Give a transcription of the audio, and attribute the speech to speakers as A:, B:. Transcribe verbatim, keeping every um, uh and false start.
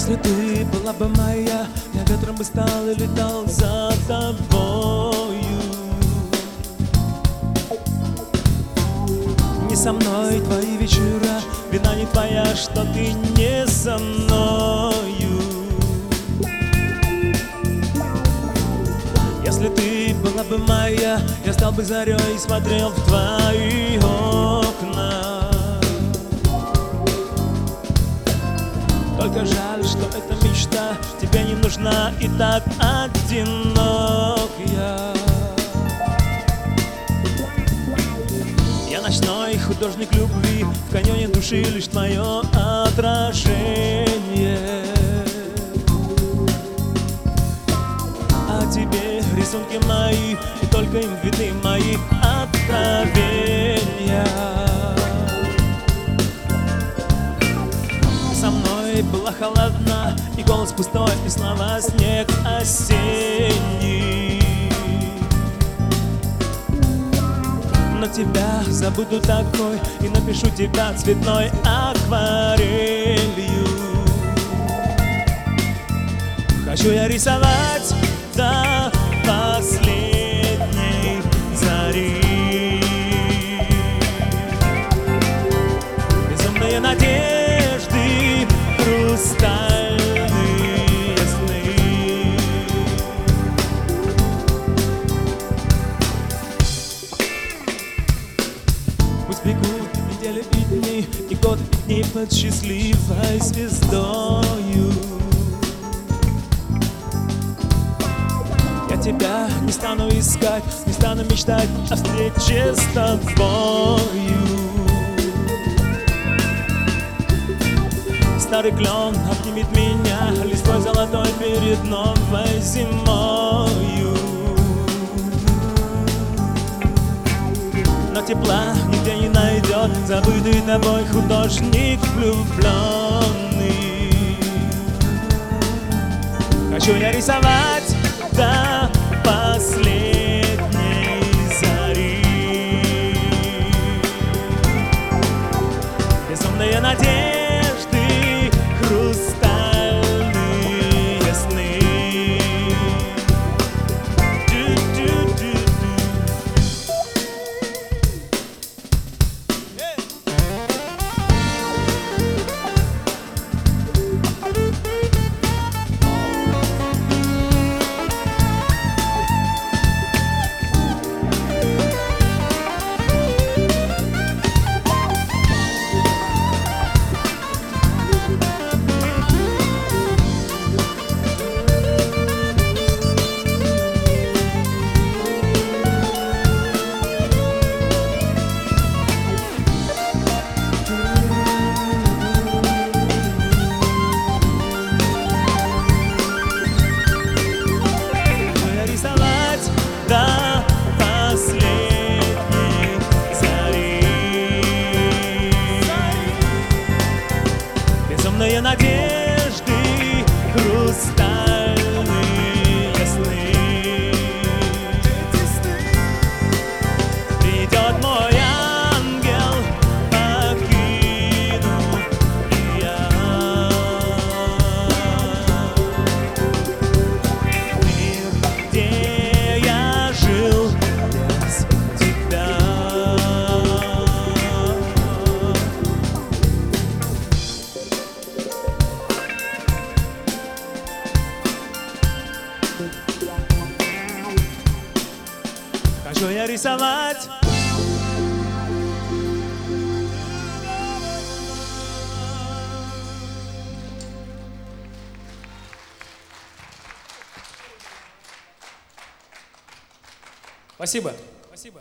A: Если ты была бы моя, я ветром бы стал и летал за тобою. Не со мной твои вечера, вина не твоя, что ты не со мною. Если ты была бы моя, я стал бы зарей и смотрел в твои окна. Только жаль, что эта мечта тебе не нужна и так одинок я. Я ночной художник любви, в каньоне души лишь твое отражение. А тебе рисунки мои, и только им видны мои откровения. Со мной была холодна, и голос пустой, и слова снег осенний. Но тебя забуду такой и напишу тебя цветной акварелью. Хочу я рисовать до последней зари. Безумные надежды, хрустальные сны. Пусть бегут недели и дни, и годы и дни под счастливой звездою. Я тебя не стану искать, не стану мечтать о встрече с тобою. Старый клен обнимет меня листвой золотой перед новой зимою. Но тепла нигде не найдет забытый тобой художник влюбленный. Хочу я рисовать до последней зари. Безумные надежды, хрустальные сны. До последней зари. Безумные надежды, хрустальные сны. Придет мой ангел, покину я. Мир, где хочу я рисовать. Спасибо.